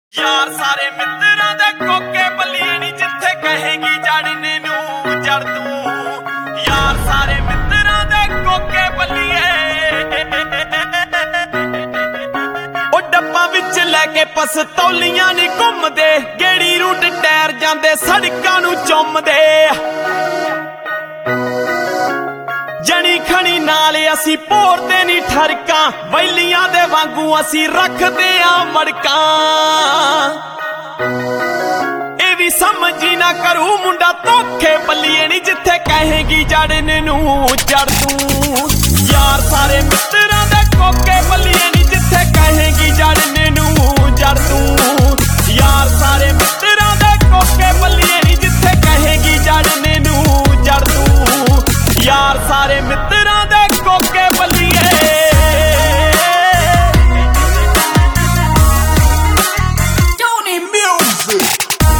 यार सारे मित्रों दे कोके बलिए नी जिथे कहेगी जड़ने नू जड़ तू। यार सारे मित्रों दे कोके बलिए ओ डब्बा विच लैके पसतौलियां नी घुमदे, गेड़ी रूट टायर जांदे सड़कां नू चुमदे। जनी खनी नाल असी भोरदे नी ठरकां, वैलियां दे वांगू असी रखदे आ मड़कां। ए वी समझी ना करू मुंडा धोखे बलिए नी जिथे कहेगी जड़ने नू जड़ तू। यार सारे मित्रों दे कोके बलिए नी जिथे कहेगी जड़ने नू जड़ तू। यार सारे मित्रों दे कोके बलिए नी जिथे कहेगी जड़ने नू जड़ तू। यार सारे मित्रों दे कोके बलिए Tony Music।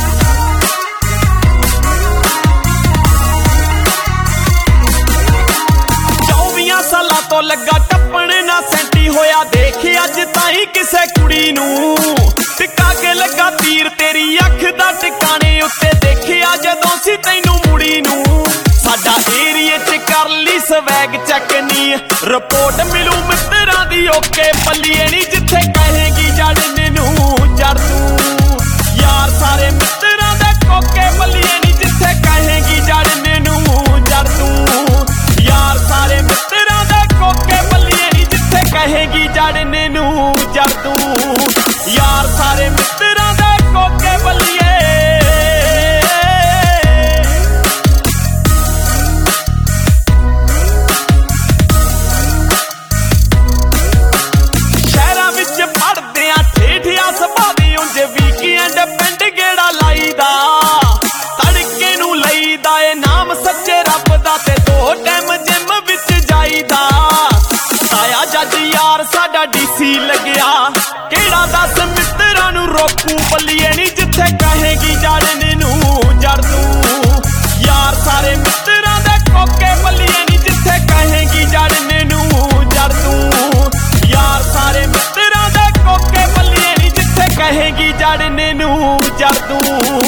24 सालां तो लगा टप्पण ना सेंटी होया, देख अज ताई किसे कुड़ी नू। टिका के लगा तीर तेरी अख दा टिकाने उत्ते, देखिया जदों सी तैनू मुड़ी नू। साडा एरिए च कर ली स्वैग चैक नी, रिपोर्ट मिलू मित्रों दी ओके बलिए नी जिथे कहेगी जड़ने नू जड़ तू। यार सारे मित्रों दे कोके बलिए नी जिथे कहेगी जड़ने नू जड़ तू। यार सारे मित्रों दे कोके बलिए नी जिथे कहेगी जड़ने नू जड़ तू। यार सारे मित्रों दे कोके बलिए पिंड गेड़ा लाईदा, तड़के नू लईदा ए नाम सच्चे रब दा, ते 2 टाइम जिम विच जाईदा। ताया जज यार साडा डीसी लग्या, केड़ा दस मित्रों नू रोकू बलिए नी जिथे कहेगी जड़ने नू जड़ तू। यार सारे मित्रों दे कोके बलिए नी जिथे कहेगी जड़ने नू जड़ तू। यार सारे मित्रों दे कोके बलिए नी जिथे कहेगी जड़ने नू जड़ तू।